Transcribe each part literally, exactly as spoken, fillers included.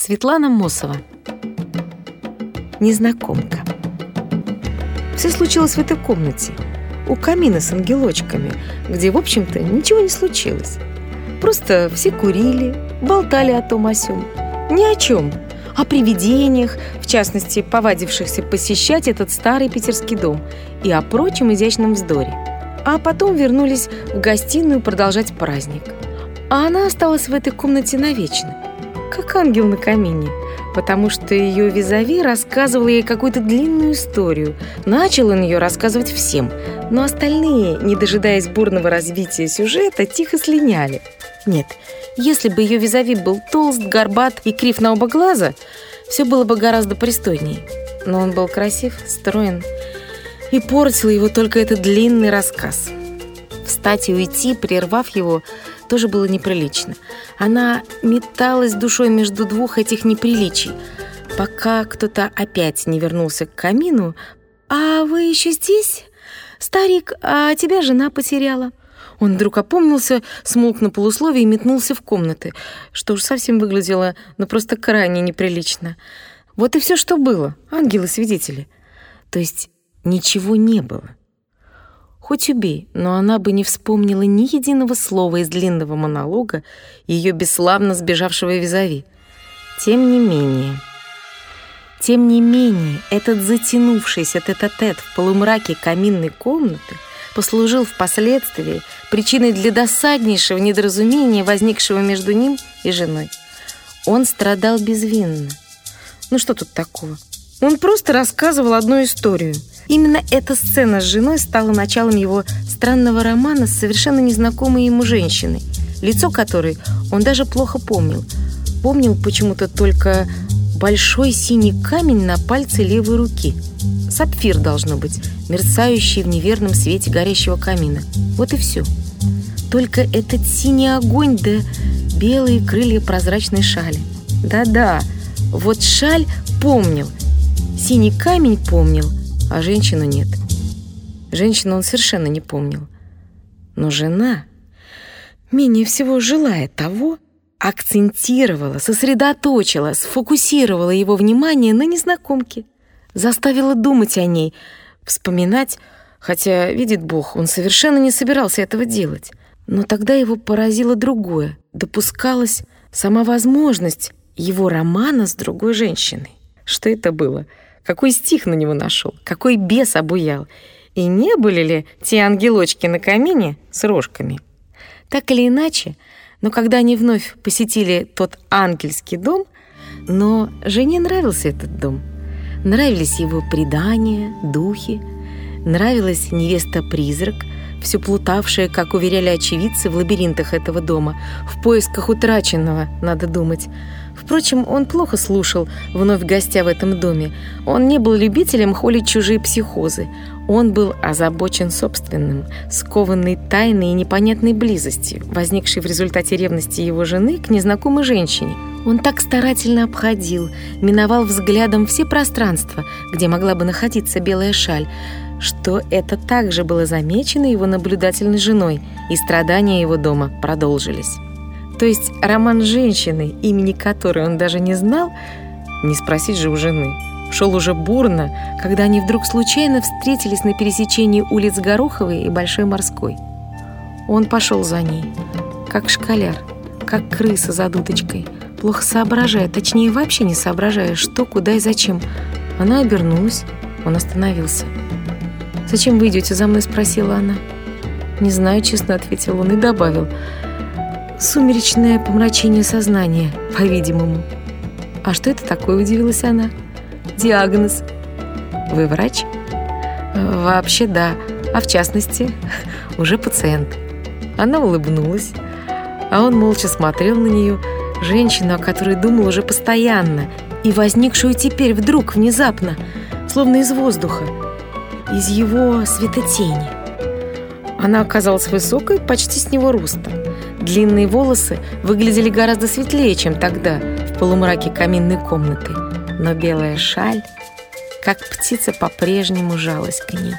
Светлана Мосова. Незнакомка. Все случилось в этой комнате, у камина с ангелочками, где, в общем-то, ничего не случилось. Просто все курили, болтали о том о сём. Ни о чем. О привидениях, в частности, повадившихся посещать этот старый питерский дом, и о прочем изящном вздоре. А потом вернулись в гостиную продолжать праздник. А она осталась в этой комнате навечно, как ангел на камине, потому что ее визави рассказывал ей какую-то длинную историю. Начал он ее рассказывать всем, но остальные, не дожидаясь бурного развития сюжета, тихо слиняли. Нет, если бы ее визави был толст, горбат и крив на оба глаза, все было бы гораздо пристойнее. Но он был красив, строен, и портил его только этот длинный рассказ. Встать и уйти, прервав его, тоже было неприлично. Она металась душой между двух этих неприличий, пока кто-то опять не вернулся к камину. «А вы еще здесь? Старик, а тебя жена потеряла?» Он вдруг опомнился, смолк на полусловие и метнулся в комнаты, что уж совсем выглядело, ну, просто крайне неприлично. Вот и все, что было, ангелы-свидетели. То есть ничего не было. Хоть убей, но она бы не вспомнила ни единого слова из длинного монолога ее бесславно сбежавшего визави. Тем не менее... Тем не менее, этот затянувшийся тет-а-тет в полумраке каминной комнаты послужил впоследствии причиной для досаднейшего недоразумения, возникшего между ним и женой. Он страдал безвинно. Ну что тут такого? Он просто рассказывал одну историю. Именно эта сцена с женой стала началом его странного романа с совершенно незнакомой ему женщиной, лицо которой он даже плохо помнил. Помнил почему-то только большой синий камень на пальце левой руки. Сапфир, должно быть, мерцающий в неверном свете горящего камина. Вот и все. Только этот синий огонь да белые крылья прозрачной шали. Да-да, вот шаль помнил, синий камень помнил, а женщину нет. Женщину он совершенно не помнил. Но жена, менее всего желая того, акцентировала, сосредоточила, сфокусировала его внимание на незнакомке, заставила думать о ней, вспоминать, хотя, видит Бог, он совершенно не собирался этого делать. Но тогда его поразило другое. Допускалась сама возможность его романа с другой женщиной. Что это было? Какой стих на него нашел? Какой бес обуял? И не были ли те ангелочки на камине с рожками? Так или иначе, но когда они вновь посетили тот ангельский дом, но жене нравился этот дом. Нравились его предания, духи, нравилась невеста-призрак, все плутавшая, как уверяли очевидцы, в лабиринтах этого дома, в поисках утраченного, надо думать. Впрочем, он плохо слушал, вновь гостя в этом доме. Он не был любителем холить чужие психозы. Он был озабочен собственным, скованной тайной и непонятной близостью, возникшей в результате ревности его жены к незнакомой женщине. Он так старательно обходил, миновал взглядом все пространства, где могла бы находиться белая шаль, что это также было замечено его наблюдательной женой, и страдания его дома продолжились. То есть роман с женщиной, имени которой он даже не знал, не спросить же у жены, шел уже бурно, когда они вдруг случайно встретились на пересечении улиц Гороховой и Большой Морской. Он пошел за ней, как школяр, как крыса за дудочкой, плохо соображая, точнее вообще не соображая, что, куда и зачем. Она обернулась, он остановился. «Зачем вы идете за мной?» — спросила она. «Не знаю», — честно ответил он и добавил. «Сумеречное помрачение сознания, по-видимому». «А что это такое?» — удивилась она. «Диагноз». «Вы врач?» «Вообще да, а в частности, уже пациент». Она улыбнулась, а он молча смотрел на нее, женщину, о которой думал уже постоянно, и возникшую теперь вдруг, внезапно, словно из воздуха, из его светотени. Она оказалась высокой, почти с него роста. Длинные волосы выглядели гораздо светлее, чем тогда, в полумраке каминной комнаты. Но белая шаль, как птица, по-прежнему жалась к ней.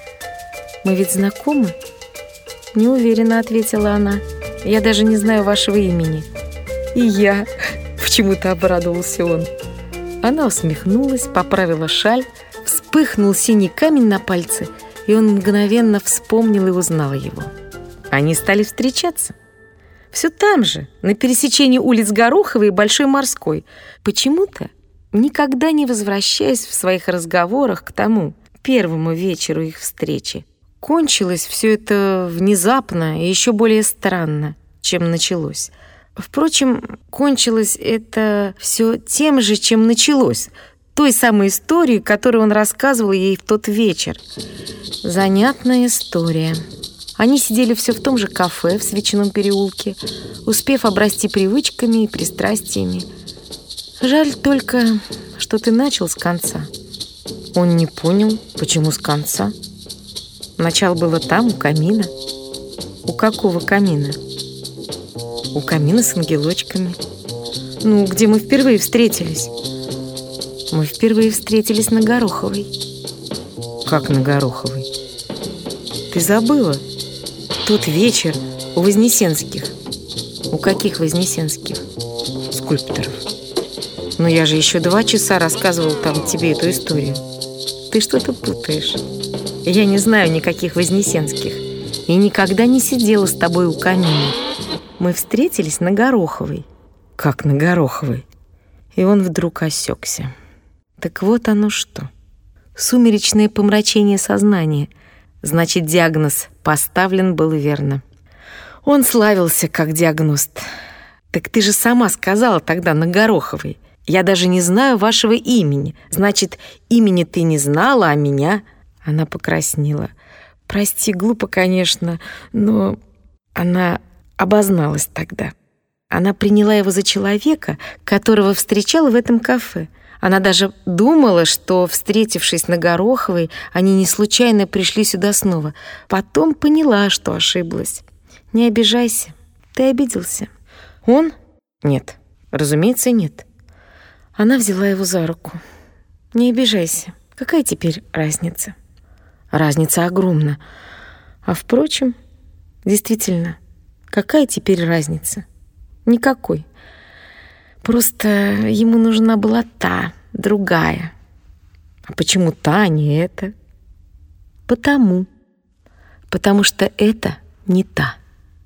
«Мы ведь знакомы?» «Неуверенно», — ответила она. «Я даже не знаю вашего имени». «И я», — Почему-то обрадовался он. Она усмехнулась, поправила шаль, вспыхнул синий камень на пальце, и он мгновенно вспомнил и узнал его. Они стали встречаться. Все там же, на пересечении улиц Гороховой и Большой Морской, почему-то никогда не возвращаясь в своих разговорах к тому первому вечеру их встречи. Кончилось все это внезапно и еще более странно, чем началось. Впрочем, кончилось это все тем же, чем началось, той самой историей, которую он рассказывал ей в тот вечер. Занятная история. Они сидели все в том же кафе в Свечном переулке, успев обрасти привычками и пристрастиями. Жаль только, что ты начал с конца. Он не понял, почему с конца. Начало было там, у камина. У какого камина? У камина с ангелочками. Ну, где мы впервые встретились. Мы впервые встретились на Гороховой. Как на Гороховой? Ты забыла? Тот вечер у Вознесенских. У каких Вознесенских? Скульпторов. Но я же еще два часа рассказывал там тебе эту историю. Ты что-то путаешь. Я не знаю никаких Вознесенских. И никогда не сидела с тобой у камина. Мы встретились на Гороховой. Как на Гороховой? И он вдруг осекся. Так вот оно что. Сумеречное помрачение сознания. Значит, диагноз поставлен был верно. Он славился как диагност. Так ты же сама сказала тогда на Гороховой. Я даже не знаю вашего имени. Значит, имени ты не знала, а меня... Она покраснела. Прости, глупо, конечно, но она обозналась тогда. Она приняла его за человека, которого встречала в этом кафе. Она даже думала, что, встретившись на Гороховой, они не случайно пришли сюда снова. Потом поняла, что ошиблась. Не обижайся. Ты обиделся. Он? Нет. Разумеется, нет. Она взяла его за руку. Не обижайся. Какая теперь разница? Разница огромна. А впрочем, действительно, какая теперь разница? Никакой. Просто ему нужна была та, другая. А почему та, а не эта? Потому. Потому что это не та.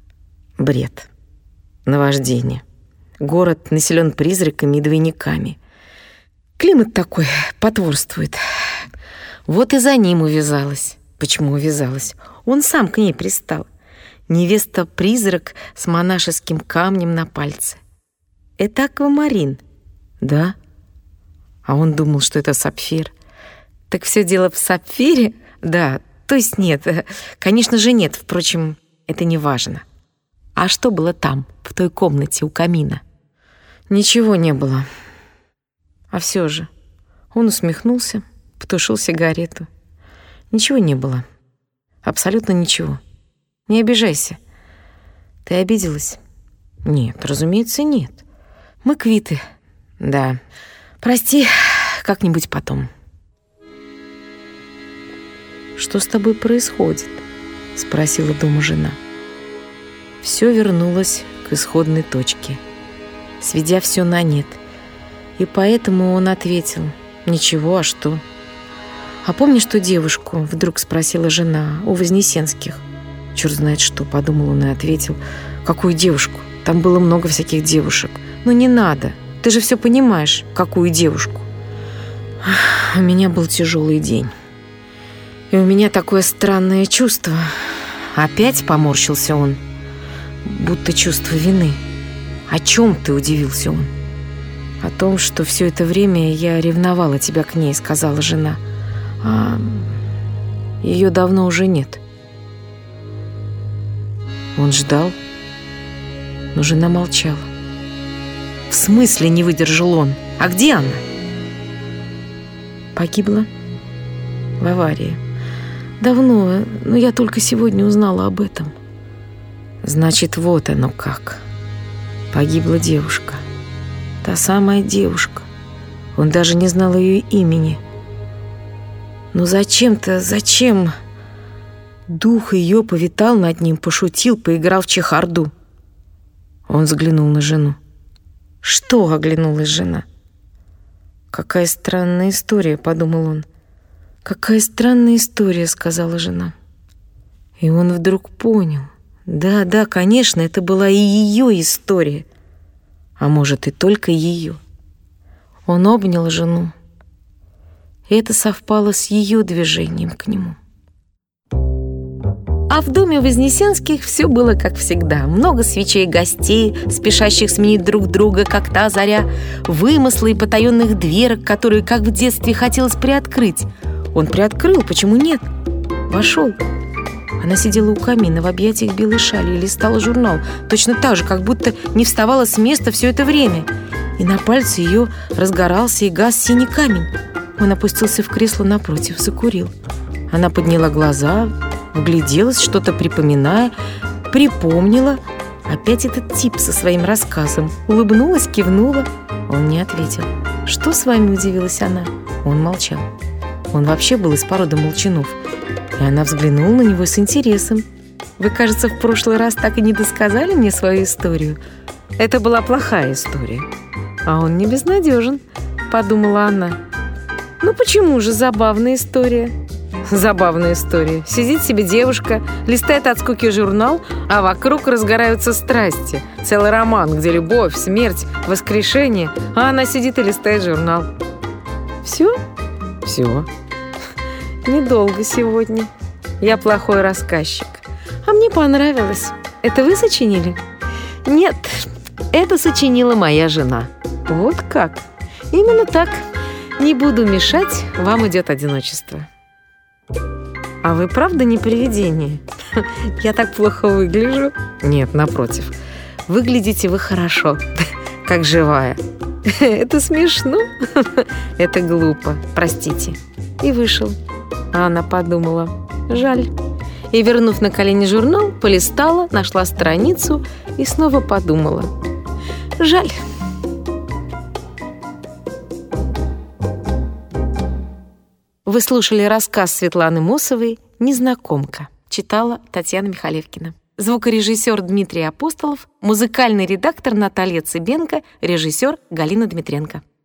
Бред. Наваждение. Город населен призраками и двойниками. Климат такой потворствует. Вот и за ним увязалась. Почему увязалась? Он сам к ней пристал. Невеста-призрак с монашеским камнем на пальце. Это аквамарин. Да? А он думал, что это сапфир. Так все дело в сапфире? Да, то есть нет. Конечно же нет. Впрочем, это не важно. А что было там, в той комнате у камина? Ничего не было. А все же. Он усмехнулся, потушил сигарету. Ничего не было. Абсолютно ничего. Не обижайся. Ты обиделась? Нет, разумеется, нет. Мы квиты. Да. Прости, как-нибудь потом. Что с тобой происходит? Спросила дома жена. Все вернулось к исходной точке, сведя все на нет. И поэтому он ответил: ничего, а что? А помнишь ту девушку? Вдруг спросила жена у Вознесенских. Черт знает что, подумал он и ответил: какую девушку? Там было много всяких девушек. Ну не надо, ты же все понимаешь, какую девушку. У меня был тяжелый день. И у меня такое странное чувство. Опять поморщился он. Будто чувство вины. О чем ты, удивился он? О том, что все это время я ревновала тебя к ней, сказала жена. А ее давно уже нет. Он ждал, но жена молчала. В смысле, не выдержал он? А где она? Погибла в аварии. Давно, но я только сегодня узнала об этом. Значит, вот оно как. Погибла девушка. Та самая девушка. Он даже не знал ее имени. Но зачем-то, зачем? Дух ее повитал над ним, пошутил, поиграл в чехарду. Он взглянул на жену. «Что?» — оглянулась жена. «Какая странная история», — подумал он. «Какая странная история», — сказала жена. И он вдруг понял. Да, да, конечно, это была и ее история. А может, и только ее. Он обнял жену. И это совпало с ее движением к нему. А в доме Вознесенских все было как всегда. Много свечей гостей, спешащих сменить друг друга, как та заря, вымыслы и потаенных дверок, которые, как в детстве, хотелось приоткрыть. Он приоткрыл, почему нет? Вошел. Она сидела у камина в объятиях белой шали и листала журнал, точно так же, как будто не вставала с места все это время. И на пальце ее разгорался и гас синий камень. Он опустился в кресло напротив, закурил. Она подняла глаза, вгляделась, что-то припоминая, припомнила. Опять этот тип со своим рассказом. Улыбнулась, кивнула. Он не ответил. «Что с вами?» — удивилась она. Он молчал. Он вообще был из породы молчунов. И она взглянула на него с интересом. «Вы, кажется, в прошлый раз так и не досказали мне свою историю. Это была плохая история». «А он не безнадежен», — подумала она. «Ну почему же забавная история?» Забавная история. Сидит себе девушка, листает от скуки журнал, а вокруг разгораются страсти. Целый роман, где любовь, смерть, воскрешение, а она сидит и листает журнал. Все? Все. Недолго сегодня. Я плохой рассказчик. А мне понравилось. Это вы сочинили? Нет, это сочинила моя жена. Вот как? Именно так. Не буду мешать, вам идет одиночество. А вы правда не привидение? Я так плохо выгляжу? Нет, напротив. Выглядите вы хорошо, как живая. Это смешно. Это глупо, простите. И вышел. А она подумала, жаль. И, вернув на колени журнал, полистала, нашла страницу и снова подумала, жаль. Вы слушали рассказ Светланы Мосовой «Незнакомка». Читала Татьяна Михалевкина. Звукорежиссер Дмитрий Апостолов, музыкальный редактор Наталья Цыбенко, режиссер Галина Дмитренко.